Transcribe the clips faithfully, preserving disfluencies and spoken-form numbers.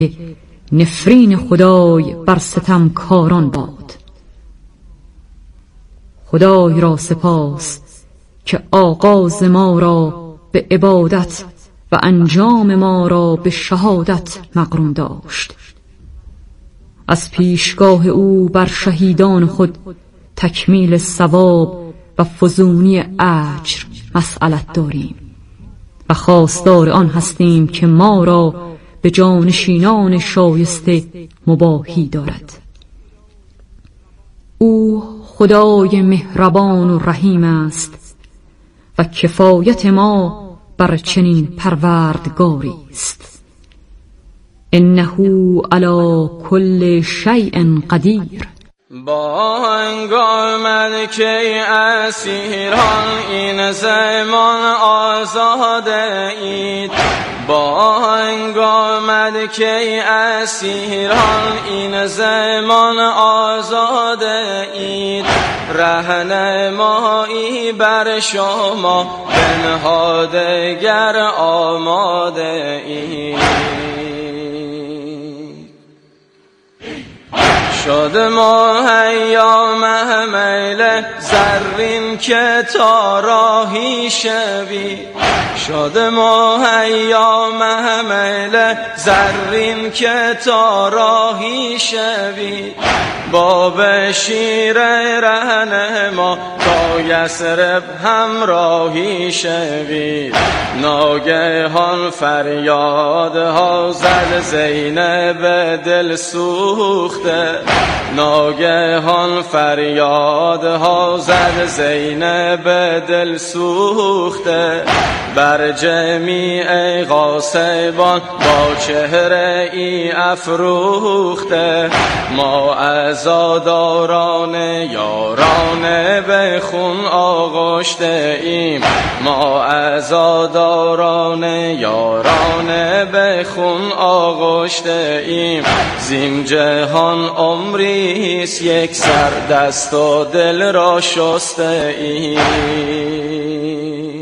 نفرین خدای بر ستمکاران باد. خدای را سپاس که آغاز ما را به عبادت و انجام ما را به شهادت مقرون داشت. از پیشگاه او بر شهیدان خود تکمیل ثواب و فزونی اجر مسئلت داریم و خواستار آن هستیم که ما را به جانشینان شایسته مباهی دارد. او خدای مهربان و رحیم است و کفایت ما بر چنین پروردگاری است. انه علی کل شیء قدیر. با انگامد که اسیران این زمان آزاده اید، با انگامد که اسیران این زمان آزاده اید، رهنمایی بر شما بنهادگر آماده اید. شد مهیا محمل زرین که تا راهی شوی، شد مهیا محمل زرین که تا راهی شوی، با بشیر رهنما تا یثرب همراهی شوی. ناگهان فریادها زد زینب دل سوخته، ناگهان فریادها زد زینب دل سوخته، بر جمیع غاصبان با چهره ای افروخته. ما عزاداران یاران به خون آغشته ایم، ما عزاداران یاران به خون آغشته ایم. زین جهان عمریست یک سر دست و دل را شسته ایم.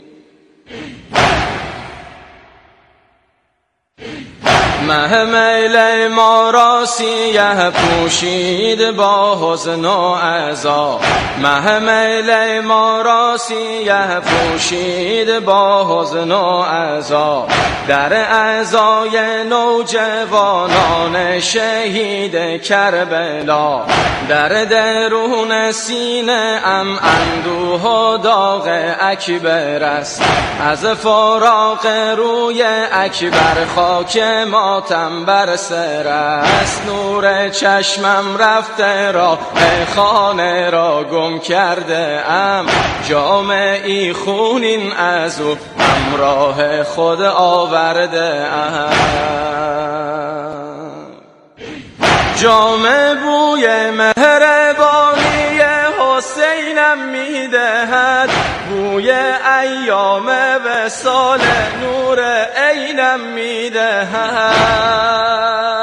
محمل ما را سیه پوشید با حزن و عزا، محمل ما را سیه پوشید با حزن و عزا. در عزای نوجوانان شهید کربلا، در درون سینه ام اندوه و داغ اکبر است. از فراق روی اکبر خاک ماتم بر سر است. نور چشمم رفته راه خانه را گم کرده ام، جامعی خونین از او همراه خود آورده ام. جام بوی مهربانی حسینم میدهد، بوی ایام وصال نور عینم میدهد.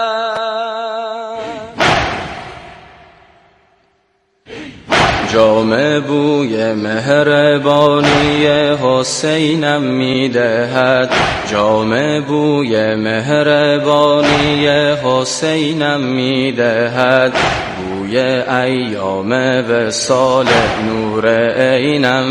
جام بوی مهربانی حسینم میدهد، جام بوی مهربانی حسینم میدهد، بوی ایام وصال نور عینم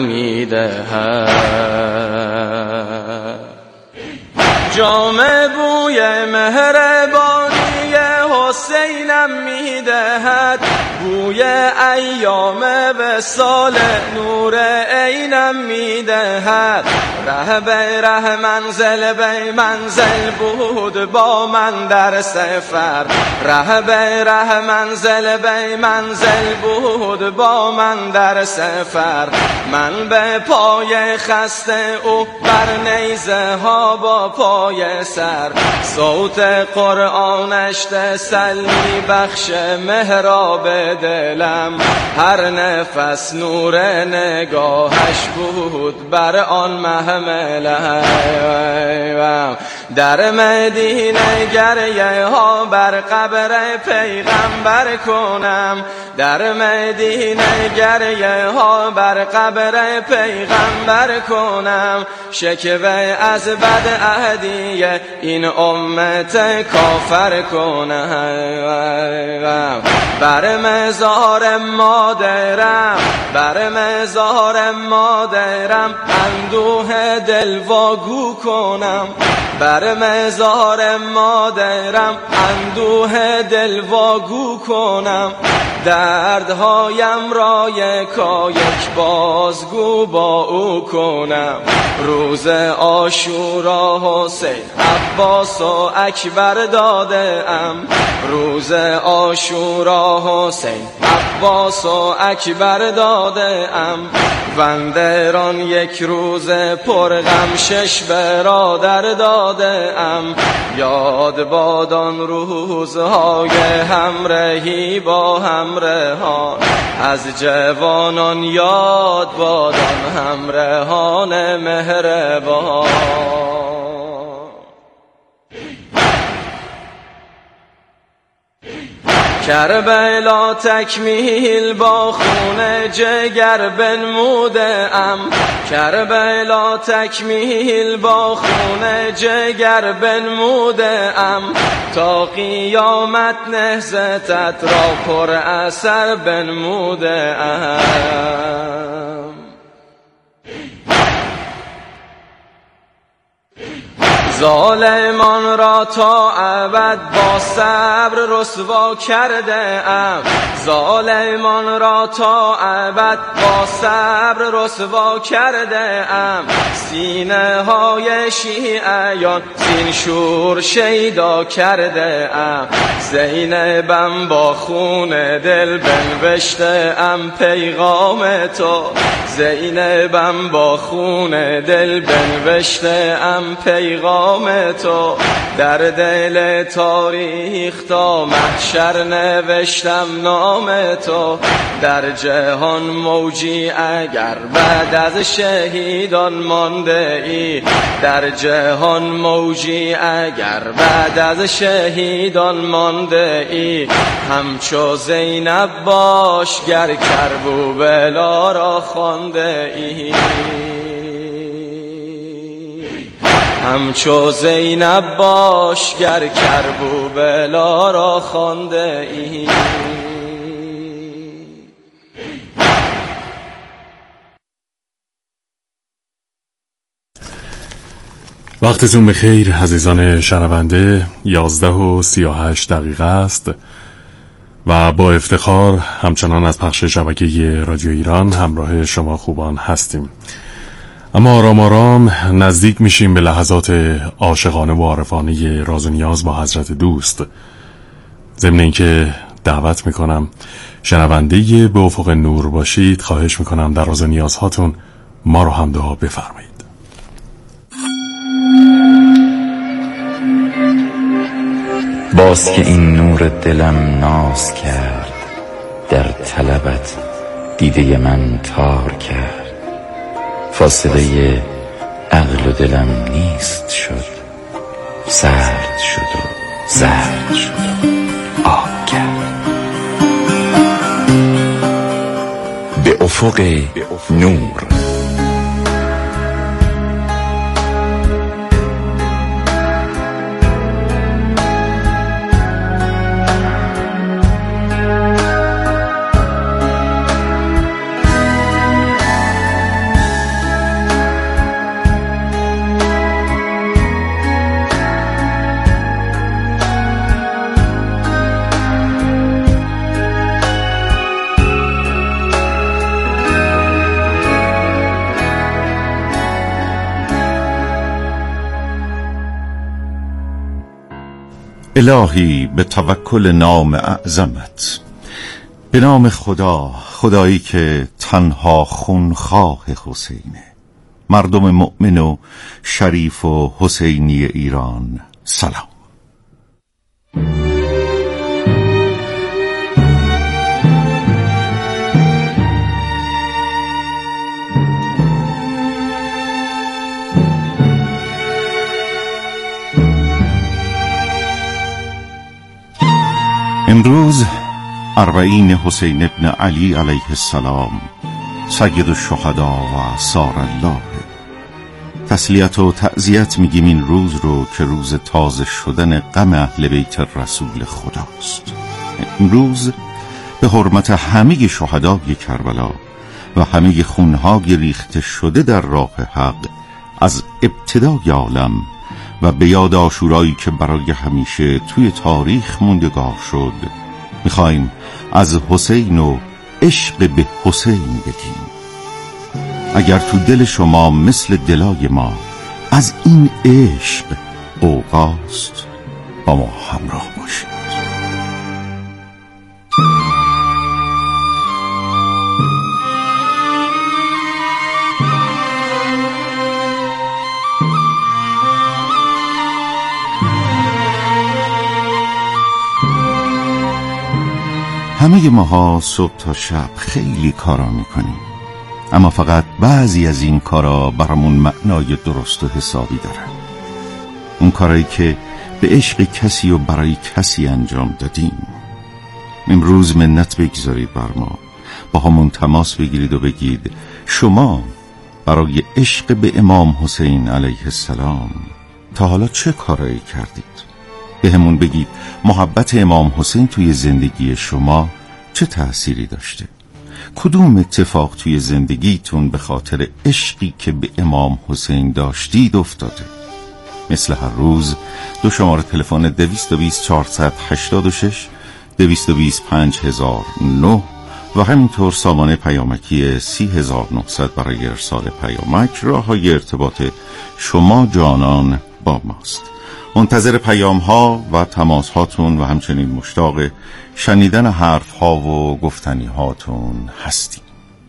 میدهد. جام بوی مهربانی حسینم میدهد، بوی ایام وصال نور عینم میدهد. ره به ره منزل به منزل بود با من در سفر، ره به ره منزل به منزل بود با من در سفر. من به پای خسته او بر نیزه ها با پای سر، صوت قرآنش تسلی بخش مهراب دلم، هر نفس نور نگاهش بود بر آن محمله. در مدینه گریه ها بر قبر پیغمبر کنم، در مدینه گریه ها بر قبر پیغمبر کنم، شکوه از بد عهدی این امت کافر کنم. بر مزار مادرم، بر مزار مادرم اندوه دل واگو کنم، بر مزار مادرم اندوه دل واگو کنم، دردهایم را یکا یک بازگو با او کنم. روز عاشورا حسین عباس و اکبر داده ام، روز عاشورا حسین عباس و اکبر داده ام، وندران یک روز پرغم شش برادر داده ام. یاد بادان روزهای همراهی با همراهان، از جوانان یاد بادان همراهان مهربان. کربلا تکمیل با خون جگر بنموده ام، کربلا تکمیل با خون جگر بنموده ام، تا قیامت نهضتت را پر اثر بنموده ام. ظالمان را تا ابد با صبر رسوا کرده ام، ظالمان را تا ابد با صبر رسوا کرده ام، سینه های شیعیان زین شور شیدا کرده ام. زینبم با خون دل بنوشته ام پیغام تو، زینبم با خون دل بنوشته ام پیغام تو، در دل تاریخ تا محشر نوشتم نام تو. در جهان موجی اگر بعد از شهیدان مانده ای، در جهان موجی اگر بعد از شهیدان مانده ای، همچو زینب باش گر کربلا را خوانده ای، همچو زینب باش گر کربلا را خوانده ای. وقتتون بخیر عزیزان شنونده، یازده و سی و هشت دقیقه است و با افتخار همچنان از پخش شبکه رادیو ایران همراه شما خوبان هستیم. اما آرام آرام نزدیک میشیم به لحظات عاشقانه و عارفانه راز و نیاز با حضرت دوست. ضمن اینکه دعوت میکنم شنونده به افق نور باشید، خواهش میکنم در راز و نیازهاتون ما رو هم دعا بفرمایید. باز که این نور دلم ناز کرد، در طلبت دیده من تار کرد، فاصله عقل و دلم نیست شد، سرد شد و زرد شد و آب کرد. به افق نور. الهی به توکل نام اعظمت، به نام خدا، خدایی که تنها خونخواه حسینه، مردم مؤمن و شریف و حسینی ایران سلام. امروز اربعین حسین ابن علی علیه السلام سید الشهدا و سار الله. تسلیت و تعزیت میگیم این روز رو که روز تازه شدن غم اهل بیت رسول خداست. امروز به حرمت همه شهدای کربلا و همه خونهای ریخته شده در راه حق از ابتدای عالم و به یاد عاشورایی که برای همیشه توی تاریخ موندگار شد میخوایم از حسین و عشق به حسین بگیم. اگر تو دل شما مثل دلای ما از این عشق اوقاست با ما همراه باشید. همه ماها صبح تا شب خیلی کارا میکنیم، اما فقط بعضی از این کارا برامون معنای درست و حسابی دارن. اون کارایی که به عشق کسی و برای کسی انجام دادیم. امروز منت بگذارید بر ما، با همون تماس بگیرید و بگید شما برای عشق به امام حسین علیه السلام تا حالا چه کارایی کردید؟ به همون بگید محبت امام حسین توی زندگی شما چه تأثیری داشته؟ کدوم اتفاق توی زندگیتون به خاطر عشقی که به امام حسین داشتید افتاده؟ مثل هر روز دو شماره تلفن دویست و بیست چهارصد و هشتاد و شش دویست و بیست پنج هزار و نه و همینطور سامانه پیامکی سی هزار و نهصد برای ارسال پیامک راه های ارتباط شما جانان با ماست. منتظر پیام ها و تماس هاتون و همچنین مشتاق شنیدن حرف ها و گفتنی هاتون هستیم.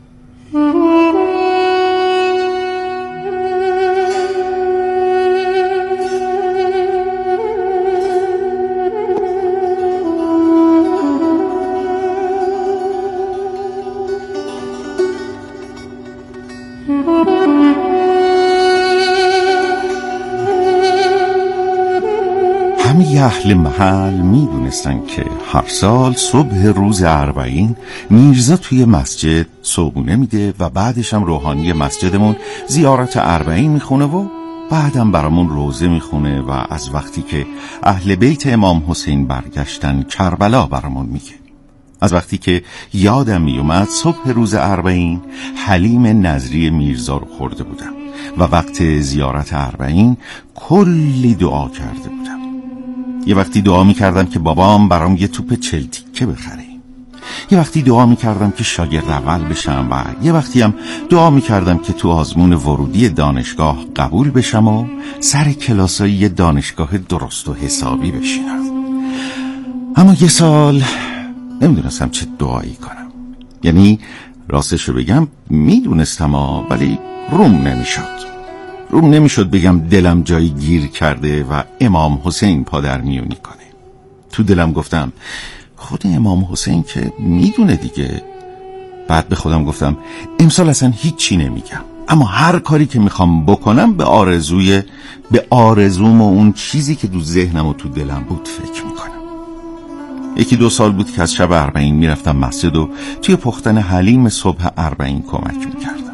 همه اهل محل می دونستن که هر سال صبح روز اربعین میرزا توی مسجد صبحونه میده و بعدش هم روحانی مسجدمون زیارت اربعین میخونه و بعدم برامون روزه میخونه و از وقتی که اهل بیت امام حسین برگشتن کربلا برامون میگه. از وقتی که یادم میومد صبح روز اربعین حلیم نظری میرزا رو خورده بودم و وقت زیارت اربعین کلی دعا کرده بودم. یه وقتی دعا میکردم که بابام برام یه توپ چل تیکه بخره، یه وقتی دعا میکردم که شاگرد اول بشم و یه وقتی هم دعا میکردم که تو آزمون ورودی دانشگاه قبول بشم و سر کلاسای یه دانشگاه درست و حسابی بشینم. اما یه سال نمیدونستم چه دعایی کنم. یعنی راستشو بگم میدونستم ها، ولی روم نمیشد روم نمیشد بگم دلم جایی گیر کرده و امام حسین پادر میونی کنه. تو دلم گفتم خود امام حسین که میدونه دیگه. بعد به خودم گفتم امسال اصلا هیچی نمیگم، اما هر کاری که میخوام بکنم به آرزوی به آرزوم و اون چیزی که تو ذهنم و تو دلم بود فکر میکنم. یکی دو سال بود که از شب اربعین میرفتم مسجد و توی پختن حلیم صبح اربعین کمک میکردم.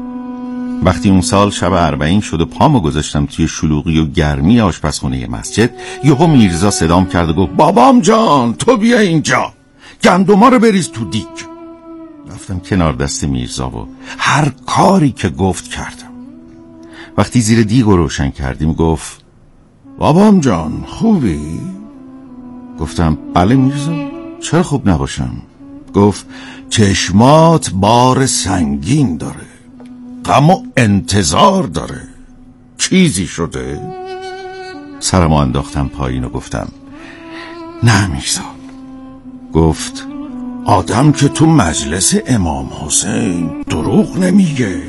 وقتی اون سال شب اربعین شد و پامو گذاشتم توی شلوغی و گرمی آشپزخونه مسجد، یهو میرزا صدام کرد و گفت بابام جان تو بیا اینجا، گندما رو بریز تو دیگ. رفتم کنار دست میرزا و هر کاری که گفت کردم. وقتی زیر دیگ رو روشن کردیم گفت بابام جان خوبی؟ گفتم بله میرزا، چرا خوب نباشم؟ گفت چشمات بار سنگین داره، غم و انتظار داره، چیزی شده؟ سرمو انداختم پایین و گفتم نه میرزا. گفت آدم که تو مجلس امام حسین دروغ نمیگه.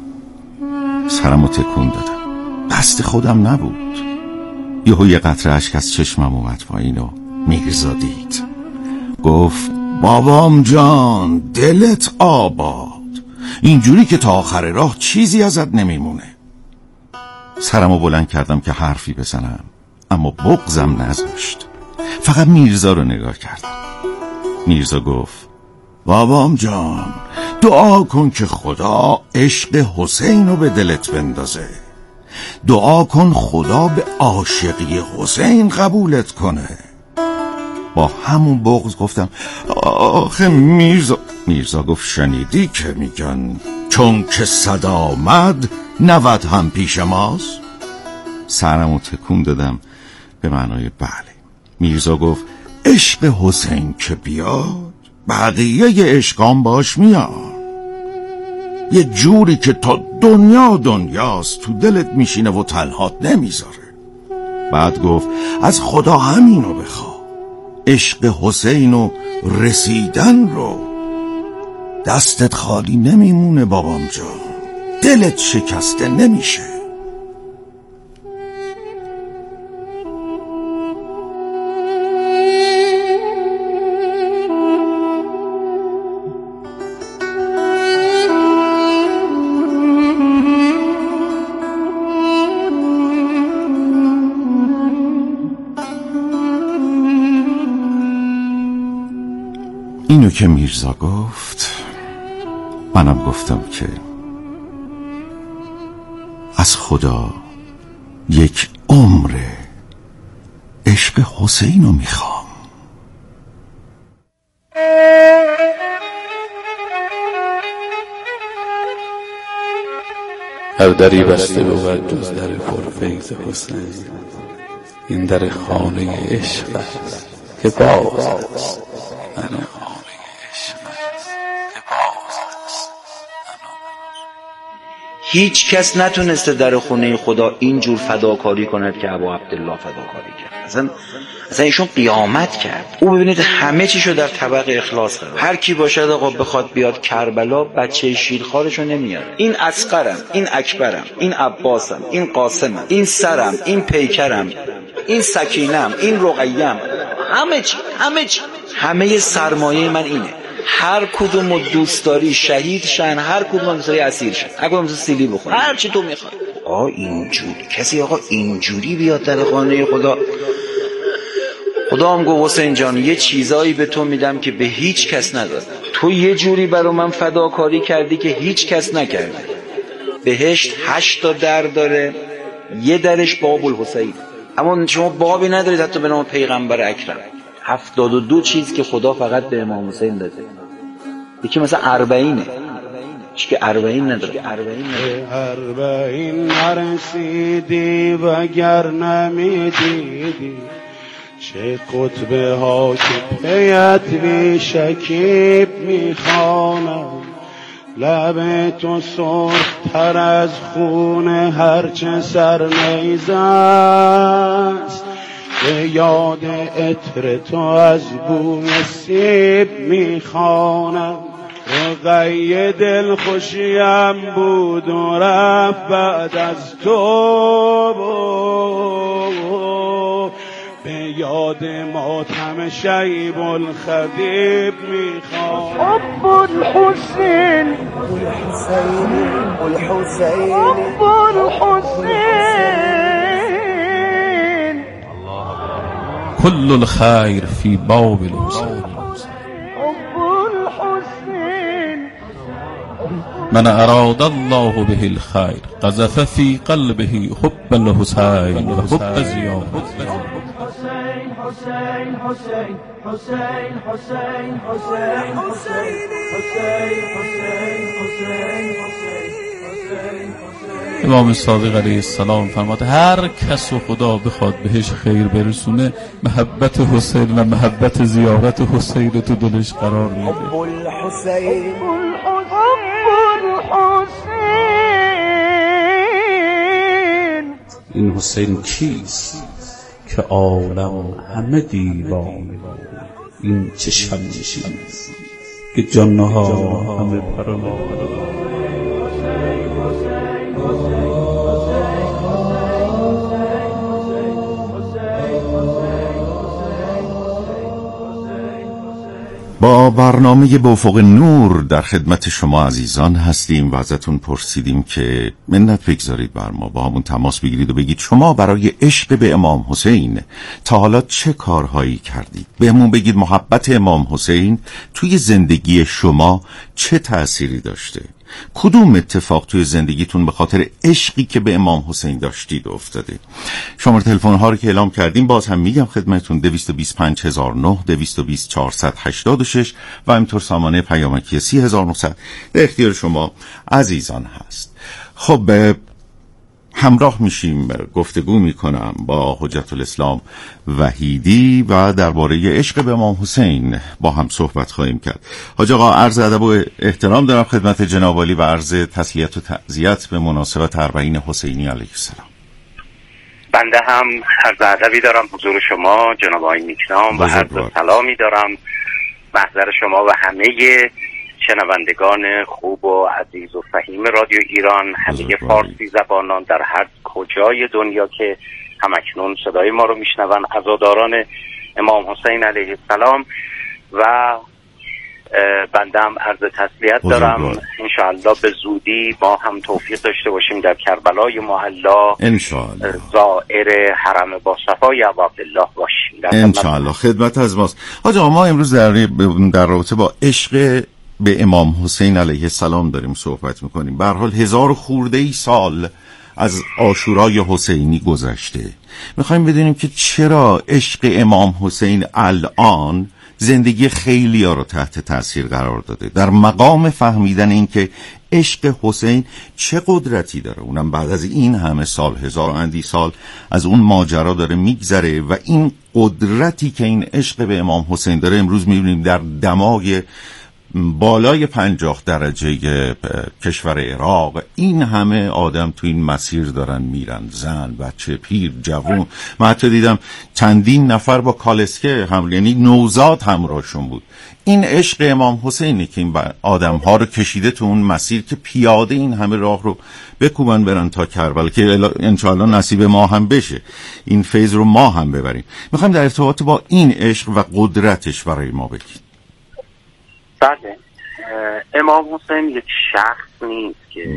سرمو تکون دادم، دست خودم نبود. یهو یه قطره اشک از چشمم اومد پایین و میرزا دید. گفت بابام جان دلت آباد، اینجوری که تا آخر راه چیزی ازت نمیمونه. سرمو بلند کردم که حرفی بزنم، اما بغضم نذاشت. فقط میرزا رو نگاه کردم. میرزا گفت بابام جان، دعا کن که خدا عشق حسین رو به دلت بندازه. دعا کن خدا به عاشقی حسین قبولت کنه. با همون بغض گفتم آخه میرزا. میرزا گفت شنیدی که میگن چون که صدا آمد نود هم پیش ماست؟ سرمو تکون دادم به معنای بله. میرزا گفت عشق حسین که بیاد بقیه عشقان باش میاد. یه جوری که تا دنیا دنیاست تو دلت میشینه و تنهات نمیذاره. بعد گفت از خدا همینو بخوا، عشق حسین و رسیدن رو. دستت خالی نمیمونه بابام جان، دلت شکسته نمیشه. اینو که میرزا گفت منم گفتم که از خدا یک عمر عشق حسین رو میخوام. هر دری بسته بود جز در پرفیض حسین، این در خانه عشق است که باز است. هیچ کس نتونسته در خونه خدا اینجور فداکاری کند که ابا عبدالله فداکاری کرد. اصلا اصلا ایشون قیامت کرد. او ببینید همه چیشو در طبق اخلاص قرار. هر کی باشد آقا بخواد بیاد کربلا، بچه شیرخوارشو نمیاره. این اصغرم، این اکبرم، این عباسم، این قاسمم، این سرم، این پیکرم، این سکینم، این رقیم، همه چی همه چی همه سرمایه من اینه. هر کدوم دوست داری شهید شن، هر کدوم دوست داری اسیر شن، هر کدوم دوست سیلی بخور، هر چی تو میخوای. آقا اینجور کسی آقا اینجوری بیاد در خانه خدا. خدا هم گفت حسین جان یه چیزایی به تو میدم که به هیچ کس ندادم. تو یه جوری برای من فداکاری کردی که هیچ کس نکرده. بهشت هشت تا در داره، یه درش باب الحسین، اما شما بابی ندارید حتی به نام پیغمبر اکرم. هفتاد و دو چیز که خدا فقط به امام حسین داده. یکی مثلا اربعینه، چی که اربعین نداره. اربعین نرسیدی وگر نمیدیدی، چه خطبه ها که پیت بی شکیب میخوانم. لب تو سرخ‌تر از خون هرچه سرنیزه است، به یاد عطر تو از بوی سیب میخوانم. رقیه دل خوشیم بود و رفت بعد از تو، به یاد ماتم شیب الخدیب میخوانم. حب الحسین الحسین حب الحسین كل الخير في باب الحسين. من أراد الله به الخير قذف في قلبه حب الحسين وحب زياد. حسين حسين حسين حسين حسين حسين حسين حسين حسين. امام صادق علیه السلام فرمود هر کس و خدا بخواد بهش خیر برسونه، محبت حسین و محبت زیارت حسین تو دلش قرار میده. حب الحسین حب الحسین. این حسین کیست که عالم همه دیوانه، این چه شمشی که جانها همه پرنده. با برنامه به افق نور در خدمت شما عزیزان هستیم و ازتون پرسیدیم که منت بگذارید بر ما، با همون تماس بگیرید و بگید شما برای عشق به امام حسین تا حالا چه کارهایی کردید. بهمون بگید محبت امام حسین توی زندگی شما چه تأثیری داشته، کدوم اتفاق توی زندگیتون به خاطر عشقی که به امام حسین داشتید افتاده. شماره تلفن ها رو که اعلام کردیم باز هم میگم خدمتتون دویست و بیست و پنج هزار و نه، دویست و بیست چهارصد و هشتاد و شش و همینطور سامانه پیامکی سی هزار و نهصد در اختیار شما عزیزان هست. خب همراه میشیم، گفتگو میکنم با حجت الاسلام وحیدی و درباره عشق به امام حسین با هم صحبت خواهیم کرد. حاج آقا عرض ادب و احترام دارم خدمت جناب عالی و عرض تسلیت و تعزیت به مناسبت اربعین حسینی علیه السلام. بنده هم عرض ادبی دارم حضور شما جناب آقای نیکنام و عرض سلامی دارم محضر شما و همه شنوندگان خوب و عزیز و فهیم رادیو ایران، همه فارسی زبانان در هر کجای دنیا که همکنون صدای ما رو میشنون، عزاداران امام حسین علیه السلام. و بنده هم عرض تسلیت دارم، انشاءالله به زودی ما هم توفیق داشته باشیم در کربلای معلا انشاءالله زائر حرم با صفای ابا عبدالله باشیم انشاءالله. خدمت از ماست. حاج آقا ما امروز در در رابطه با عشق به امام حسین علیه السلام داریم صحبت میکنیم. به هر حال هزار خورده ای سال از عاشورای حسینی گذشته. میخوایم بدونیم که چرا عشق امام حسین الان زندگی خیلی ها رو تحت تاثیر قرار داده، در مقام فهمیدن این که عشق حسین چه قدرتی داره، اونم بعد از این همه سال، هزار اندی سال از اون ماجرا داره میگذره و این قدرتی که این عشق به امام حسین داره امروز میبینیم در دماغ بالای پنجاه درجه کشور عراق این همه آدم تو این مسیر دارن میرن، زن، بچه، پیر، جوان. من حتی دیدم چندین نفر با کالسکه هم، یعنی نوزاد همراهشون بود. این عشق امام حسینی که این آدم ها رو کشیده تو اون مسیر که پیاده این همه راه رو بکوبن برن تا کربلا، که انشاءالله نصیب ما هم بشه، این فیض رو ما هم ببریم. میخوایم در ارتباط با این عشق و قدرتش برای ما بگید. بله، امام حسین یک شخص نیست که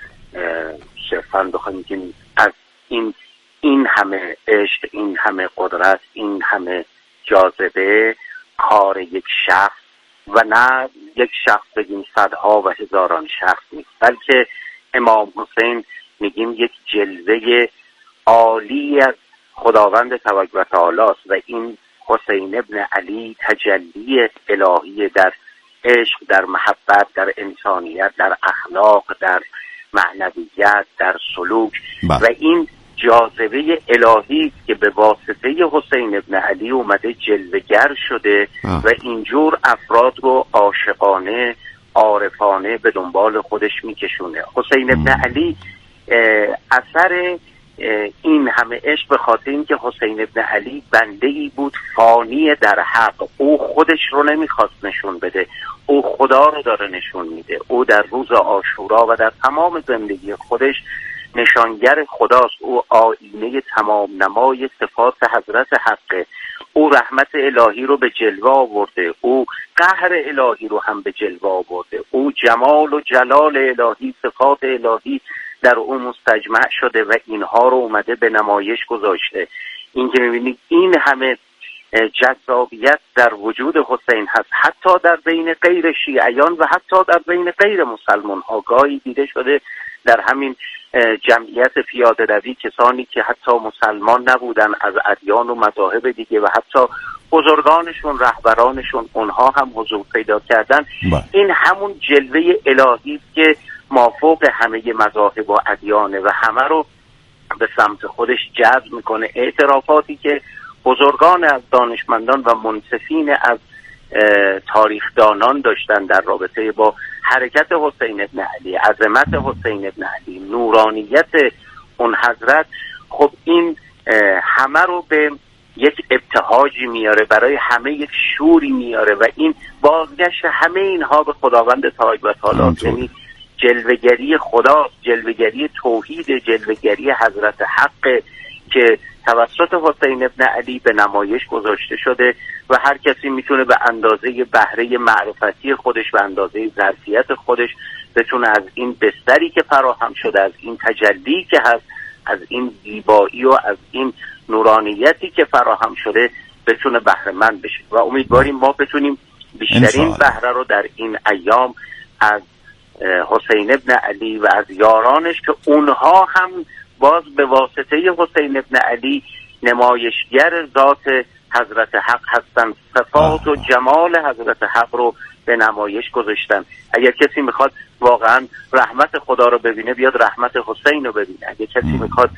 صرفاً بخوایم که از این این همه عشق، این همه قدرت، این همه جاذبه کار یک شخص و نه یک شخص بگیم صدها و هزاران شخص نیست، بلکه امام حسین میگیم یک جلوه عالی از خداوند تبارک و تعالی است و این حسین ابن علی تجلی الهی در عشق، در محبت، در انسانیت، در اخلاق، در معنویت، در سلوک با. و این جاذبه الهی است که به واسطه حسین ابن علی اومده جلوه‌گر شده با. و اینجور افراد رو عاشقانه، عارفانه به دنبال خودش میکشونه. حسین ابن م. علی اثر این همه عشق به خاطر این که حسین ابن علی بنده‌ای بود فانی در حق. او خودش رو نمیخواست نشون بده، او خدا رو داره نشون میده. او در روز عاشورا و در تمام زندگی خودش نشانگر خداست. او آینه تمام نمای صفات حضرت حقه. او رحمت الهی رو به جلوه آورده، او قهر الهی رو هم به جلوه آورده، او جمال و جلال الهی، صفات الهی در اون مستجمع شده و اینها رو اومده به نمایش گذاشته. این که میبینید این همه جذابیت در وجود حسین هست، حتی در بین غیر شیعیان و حتی در بین غیر مسلمان ها. گاهی دیده شده در همین جمعیت پیاده روی کسانی که حتی مسلمان نبودن، از ادیان و مذاهب دیگه و حتی بزرگانشون، رهبرانشون، اونها هم حضور پیدا کردن. با. این همون جلوه الهی است که مافوق همه مذاهب و ادیانه و همه رو به سمت خودش جذب میکنه. اعترافاتی که بزرگان از دانشمندان و منصفین از تاریخدانان داشتن در رابطه با حرکت حسین ابن علی، عظمت حسین ابن علی، نورانیت اون حضرت، خب این همه رو به یک ابتهاجی میاره، برای همه یک شوری میاره و این بازگشت همه اینها به خداوند تبارک و تعالی، یعنی جلوه‌گری خداست، جلوه‌گری توحید، جلوه‌گری حضرت حق که توسط حسین ابن علی به نمایش گذاشته شده و هر کسی میتونه به اندازه بهره معرفتی خودش، به اندازه ظرفیت خودش بتونه از این بستری که فراهم شده، از این تجلی که هست، از این زیبایی و از این نورانیتی که فراهم شده بتونه بهره مند بشه و امیدواریم ما بتونیم بیشترین بهره رو در این ایام از حسین ابن علی و از یارانش که اونها هم باز به واسطه حسین ابن علی نمایشگر ذات حضرت حق هستن، صفات و جمال حضرت حق رو به نمایش گذاشتن. اگر کسی میخواد واقعا رحمت خدا رو ببینه بیاد رحمت حسین رو ببینه، اگر کسی میخواد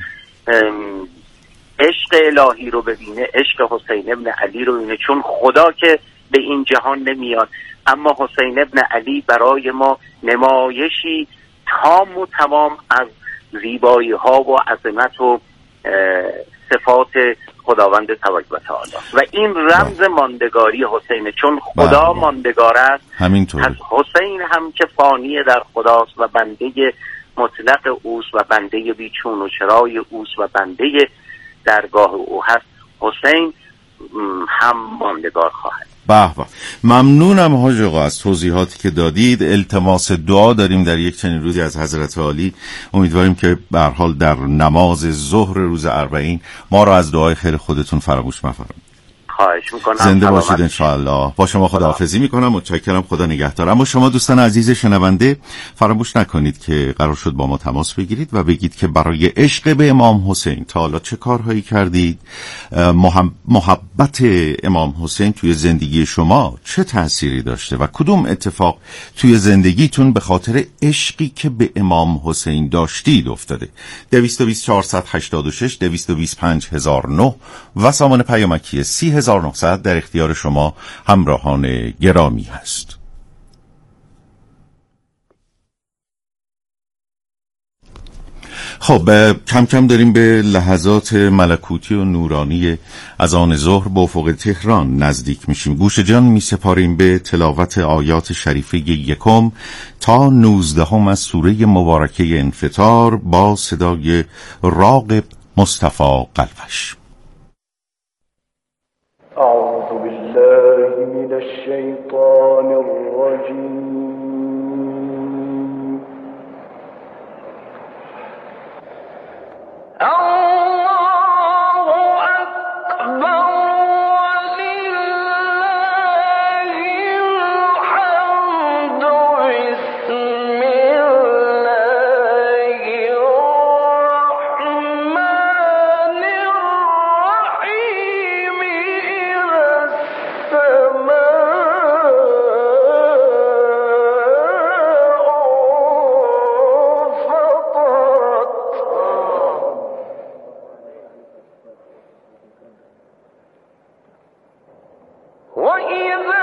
عشق الهی رو ببینه عشق حسین ابن علی رو ببینه، چون خدا که به این جهان نمیاد اما حسین ابن علی برای ما نمایشی تام و تمام از زیبایی ها و عظمت و صفات خداوند تبارک و تعالی و این رمز ماندگاری حسینه، چون خدا ماندگار است همینطور از حسین هم که فانی در خداست و بنده مطلق اوست و بنده بیچون و چرای اوست و بنده درگاه او هست، حسین هم ماندگار خواهد. به به، ممنونم حاج آقا از توضیحاتی که دادید. التماس دعا داریم در یک چنین روزی از حضرت عالی. امیدواریم که به هر حال در نماز ظهر روز اربعین ما را از دعای خیر خودتون فراموش مفرمایید. خواهش میکنم. زنده باشید انشاءالله. با شما خداحافظی میکنم. متشکرم. خدا نگهدار. اما شما دوستان عزیز شنونده فراموش نکنید که قرار شد با ما تماس بگیرید و بگید که برای عشق به امام حسین تا حالا چه کارهایی کردید، محبت امام حسین توی زندگی شما چه تأثیری داشته و کدوم اتفاق توی زندگیتون به خاطر عشقی که به امام حسین داشتید افتاده. دویست و بیست چهارصد و هشتاد و شش دویست و بیست پنج هزار و نه و سامان پیامکی سی هزار و نهصد در اختیار شما همراهان گرامی هست. خب کم کم داریم به لحظات ملکوتی و نورانی از آن ظهر با افق تهران نزدیک میشیم. گوش جان می سپاریم به تلاوت آیات شریفه یکم تا نوزدهم از سوره مبارکه انفطار با صدای راغب مصطفی قلبش. أعوذ بالله من الشيطان الرجيم. الله أكبر ولله الحمد. بسم الله الرحمن الرحيم. وإذا